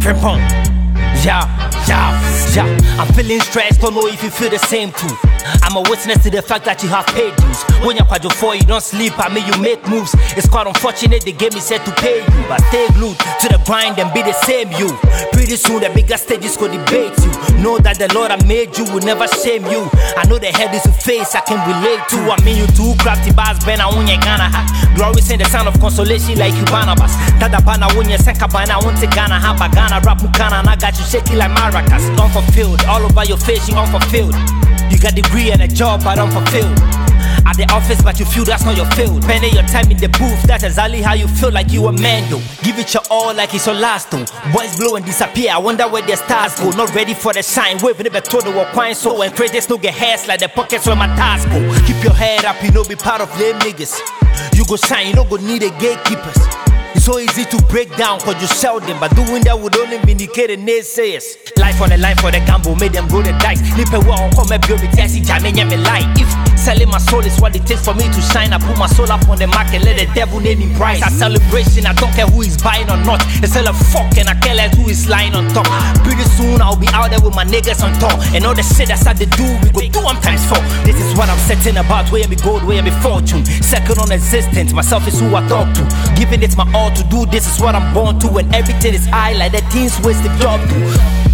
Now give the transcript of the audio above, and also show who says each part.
Speaker 1: Frimpong. Yeah. I'm feeling stressed, don't know if you feel the same too. I'm a witness to the fact that you have paid dues. When you're quadro 4, you don't sleep, I mean you make moves. It's quite unfortunate they gave me set to pay you, but stay glued to the grind and be the same you. Pretty soon the bigger stages go debate you. Know that the Lord I made you will never shame you. I know the head is a face I can relate to. I mean you too crafty bars, Ben I unye Ghana ha. Glorious in the sound of consolation like you Barnabas. Tada bana unye senka bana unte Ghana ha. Bagana rap mukana and I got you shaking like maracas. Unfulfilled, all over your face you unfulfilled. You got degree and a job but unfulfilled. At the office but you feel that's not your field. Spending your time in the booth, that's exactly how you feel like you a man though. Give it your all like it's your last though. Boys blow and disappear, I wonder where their stars go. Not ready for the shine, wave never told the walk wine so. And credits no get hairs like the pockets where my ties go. Keep your head up, you know be part of them niggas. You go shine, you don't go need a gatekeepers. It's so easy to break down cause you sell them, but doing that would only vindicate the naysayers. Life on the line for the gamble, made them roll the dice. Nipe wa on come build me test, jame me light. If selling my soul is what it takes for me to shine, I put my soul up on the market, let the devil name me price. A celebration, I don't care who is buying or not. They sell a fuck and I care less who is lying on top. Pretty soon I'll be out there with my niggas on top. And all the shit that's had to do, we go do 1 times 4. This is what I'm setting about, where me gold, where me fortune. Second on existence, myself is who I talk to. Giving it my all to do, this is what I'm born to. And everything is high like the teens waste the job to.